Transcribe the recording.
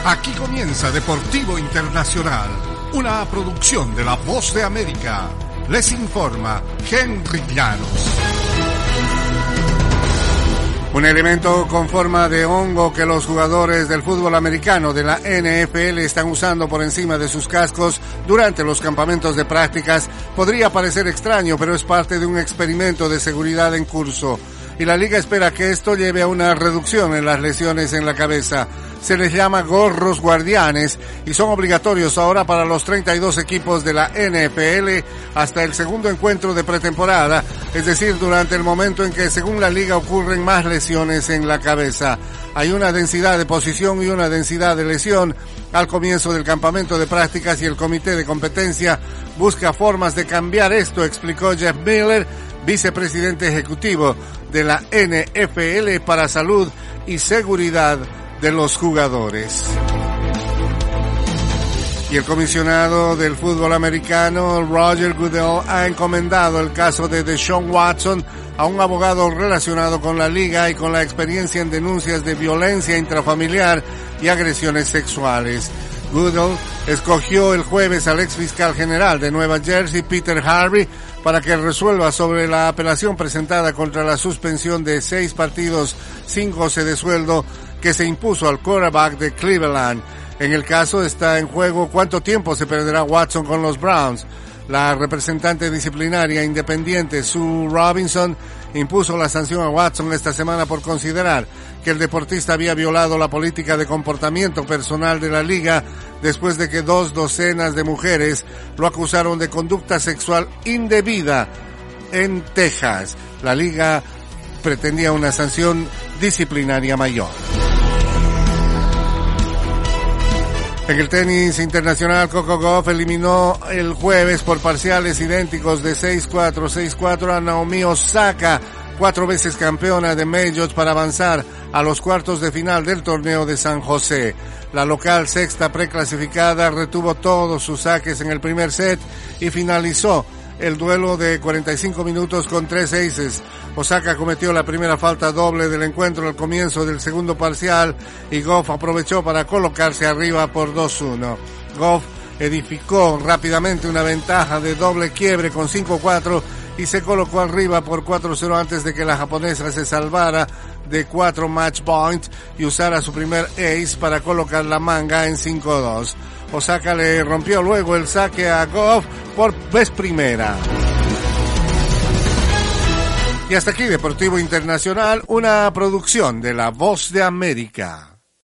Aquí comienza Deportivo Internacional, una producción de La Voz de América. Les informa Henry Llanos. Un elemento con forma de hongo que los jugadores del fútbol americano de la NFL están usando por encima de sus cascos durante los campamentos de prácticas podría parecer extraño, pero es parte de un experimento de seguridad en curso. Y la liga espera que esto lleve a una reducción en las lesiones en la cabeza. Se les llama gorros guardianes y son obligatorios ahora para los 32 equipos de la NFL hasta el segundo encuentro de pretemporada, es decir, durante el momento en que, según la liga, ocurren más lesiones en la cabeza. Hay una densidad de posición y una densidad de lesión al comienzo del campamento de prácticas y el comité de competencia busca formas de cambiar esto, explicó Jeff Miller, vicepresidente ejecutivo de la NFL para salud y seguridad de los jugadores. Y el comisionado del fútbol americano, Roger Goodell, ha encomendado el caso de Deshaun Watson a un abogado relacionado con la liga y con la experiencia en denuncias de violencia intrafamiliar y agresiones sexuales. Goodell escogió el jueves al ex fiscal general de Nueva Jersey, Peter Harvey, para que resuelva sobre la apelación presentada contra la suspensión de 6 partidos sin goce de sueldo que se impuso al quarterback de Cleveland. En el caso está en juego cuánto tiempo se perderá Watson con los Browns. La representante disciplinaria independiente Sue Robinson impuso la sanción a Watson esta semana por considerar que el deportista había violado la política de comportamiento personal de la liga después de que 2 docenas de mujeres lo acusaron de conducta sexual indebida en Texas. La liga pretendía una sanción disciplinaria mayor. En el tenis internacional, Coco Gauff eliminó el jueves por parciales idénticos de 6-4, 6-4 a Naomi Osaka, 4 veces campeona de Majors, para avanzar a los cuartos de final del torneo de San José. La local sexta preclasificada retuvo todos sus saques en el primer set y finalizó el duelo de 45 minutos con 3 aces. Osaka cometió la primera falta doble del encuentro al comienzo del segundo parcial y Gauff aprovechó para colocarse arriba por 2-1. Gauff edificó rápidamente una ventaja de doble quiebre con 5-4 y se colocó arriba por 4-0 antes de que la japonesa se salvara de 4 match points y usara su primer ace para colocar la manga en 5-2. Osaka le rompió luego el saque a Gauff por vez primera. Y hasta aquí Deportivo Internacional, una producción de La Voz de América.